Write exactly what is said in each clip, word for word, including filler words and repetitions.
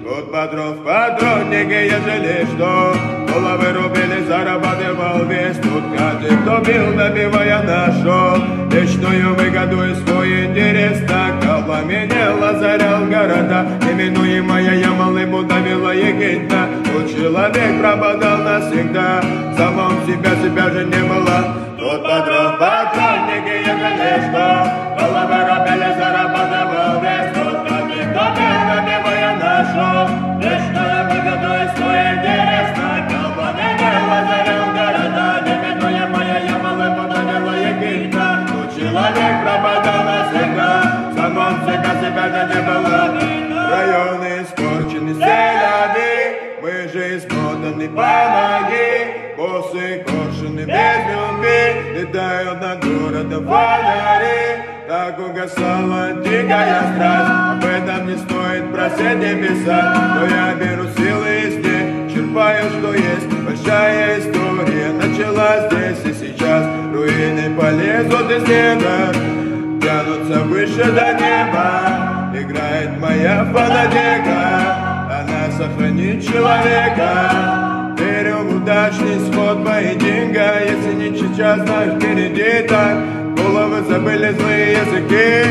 Тут Бодров патронники, ежели что, головы рубили, зарабатывал весь. Тут каждый, кто бил, добивая нашел вечную выгоду и свой интерес. Так пламенел, озарял города, именуемая Ямалыму давила Египта. Тут человек пропадал навсегда, самом себя, себя же не было. Тут Бодров патронники, ежели что, головы рубили, зарабатывал весь. Тут каждый, кто бил, добивая нашел вечную выгоду и свой интерес. Так пламенел, озарял города, именуемая Ямалыму давила Египта. Тут человек пропадал навсегда, самом себя, себя же не было. Районы испорчены селями, мы же измотаны помоги. Боссы коршуны без любви летают над городом фонари. Так угасала дикая страсть, об этом не стоит просить небеса. Но я беру силы из них, черпаю, что есть. Большая история началась здесь и сейчас. Руины полезут из недр, тянутся выше до неба. Играет моя фанатика, она сохранит человека. Верю в удачный сход поединка, если не сейчас, знаю, впереди так. Головы забыли злые языки,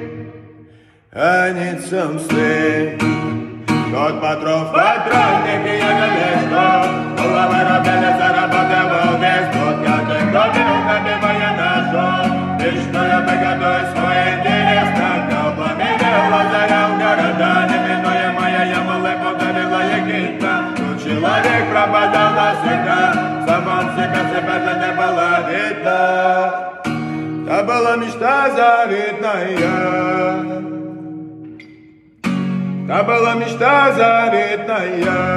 они цемсты. Тот Бодров патронники, ежели что, головы рубили, зарабатывал весь. Тот каждый, кто бил, добивая нашел вечную выгоду и свой интерес. Так пламенел, озарял города, неминуемая Ямалыму давила Египта. Тут человек пропадал навсегда, самом себя, себя же не было видно. Ta была мечта заветная, та была мечта заветная.